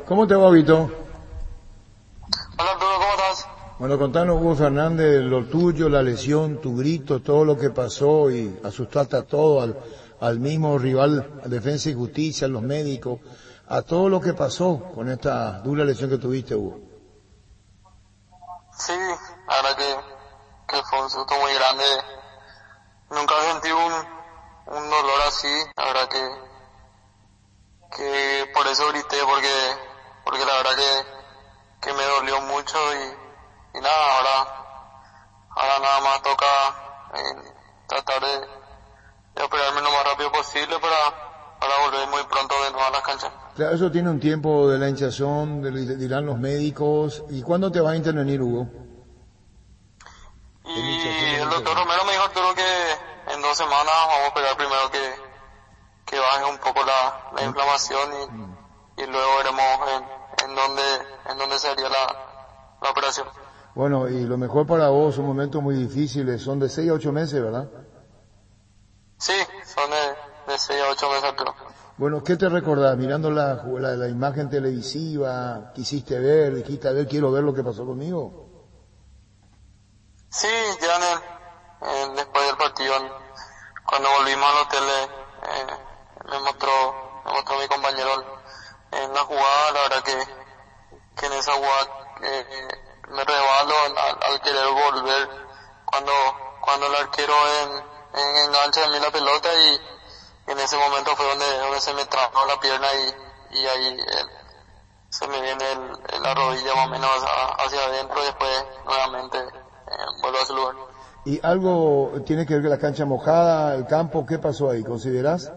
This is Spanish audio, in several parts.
¿Cómo te va, Vito? Hola Arturo, ¿cómo estás? Bueno, contanos, Hugo Fernández, lo tuyo, la lesión, tu grito, todo lo que pasó y asustaste a todo, al mismo rival, a Defensa y Justicia, a los médicos, a todo lo que pasó con esta dura lesión que tuviste, Hugo. Sí, la verdad que fue un susto muy grande. Nunca sentí un dolor así, la verdad que por eso grité, porque la verdad que me dolió mucho y nada, ahora nada más toca tratar de operarme lo más rápido posible para volver muy pronto de nuevo a las canchas. Claro, eso tiene un tiempo de la hinchazón, dirán los médicos. ¿Y cuándo te va a intervenir, Hugo? Y el doctor Romero me dijo, Arturo, que en 2 semanas vamos a esperar primero que baje un poco la inflamación y luego veremos en dónde se haría la operación. Bueno, y lo mejor para vos, son momentos muy difíciles, son de 6 a 8 meses, ¿verdad? Sí, son de 6 a 8 meses, Arturo. Bueno, ¿qué te recordás? Mirando la imagen televisiva, quisiste ver, dijiste, a ver, quiero ver lo que pasó conmigo. Sí, ya después del partido, cuando volvimos al hotel, me mostró mi compañero en la jugada. La verdad que en esa jugada me resbalo al querer volver cuando el arquero engancha en mí la pelota y en ese momento fue donde se me trabó la pierna y ahí se me viene la rodilla más o menos hacia adentro y después nuevamente vuelvo a su lugar. ¿Y algo tiene que ver con la cancha mojada, el campo? ¿Qué pasó ahí? ¿Considerás?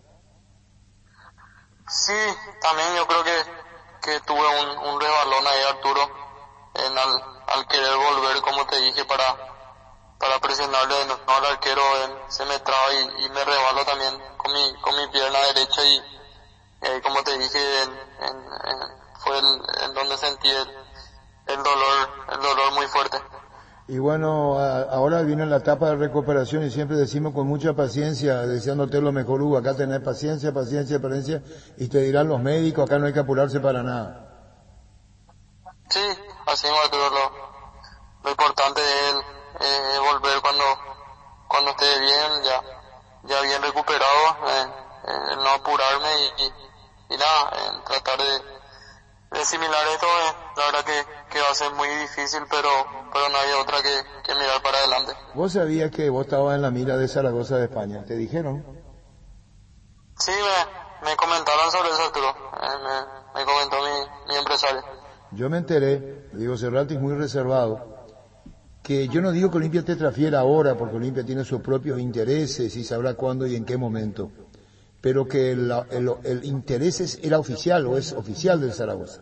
Sí, también yo creo que tuve un resbalón ahí, Arturo, al querer volver, como te dije, para presionarle de nuevo al arquero, se me traba y me resbalo también con mi pierna derecha y ahí, como te dije, fue en donde sentí el dolor muy fuerte. Y bueno, ahora viene la etapa de recuperación y siempre decimos con mucha paciencia, deseándote lo mejor, Hugo, acá tenés paciencia, y te dirán los médicos, acá no hay que apurarse para nada. Sí, así Arturo, lo importante es volver cuando esté bien, ya bien recuperado, no apurarme y nada, tratar de asimilar esto. La verdad que va a ser muy difícil, pero no hay otra que mirar para adelante. ¿Vos sabías que vos estabas en la mira de Zaragoza de España? ¿Te dijeron? Sí, me comentaron sobre eso, Arturo. Me comentó mi empresario. Yo me enteré, digo, Cerrati es muy reservado, que yo no digo que Olimpia te transfiera ahora, porque Olimpia tiene sus propios intereses y sabrá cuándo y en qué momento, pero que el interés era oficial o es oficial del Zaragoza.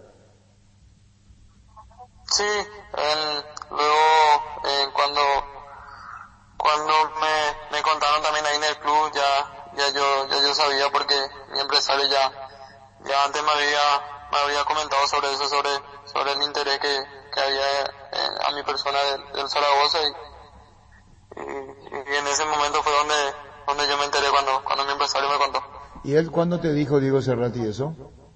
Sí, luego cuando me contaron también ahí en el club, ya yo sabía, porque mi empresario ya antes me había comentado sobre eso, sobre el interés que había a mi persona del Zaragoza y en ese momento fue donde yo me enteré cuando mi empresario me contó. ¿Y él cuándo te dijo, Diego Cerrati, eso?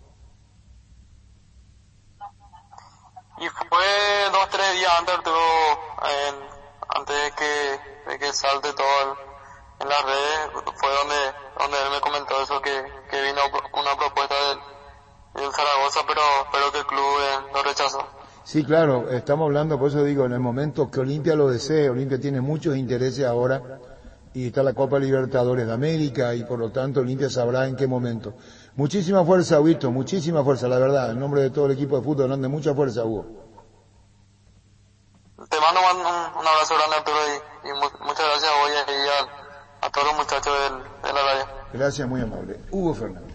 Y fue 2-3 días antes, Arturo, antes de que salte todo en las redes, fue donde él me comentó eso, que vino una propuesta del Zaragoza, pero que el club lo rechazó. Sí, claro, estamos hablando, por eso digo, en el momento que Olimpia lo desee, Olimpia tiene muchos intereses ahora, y está la Copa Libertadores de América, y por lo tanto Olimpia sabrá en qué momento. Muchísima fuerza, Huguito, muchísima fuerza, la verdad, en nombre de todo el equipo de fútbol, grande, mucha fuerza, Hugo. Te mando un abrazo grande, Arturo, y muchas gracias hoy a todos los muchachos de la radio. Gracias, muy amable. Hugo Fernández.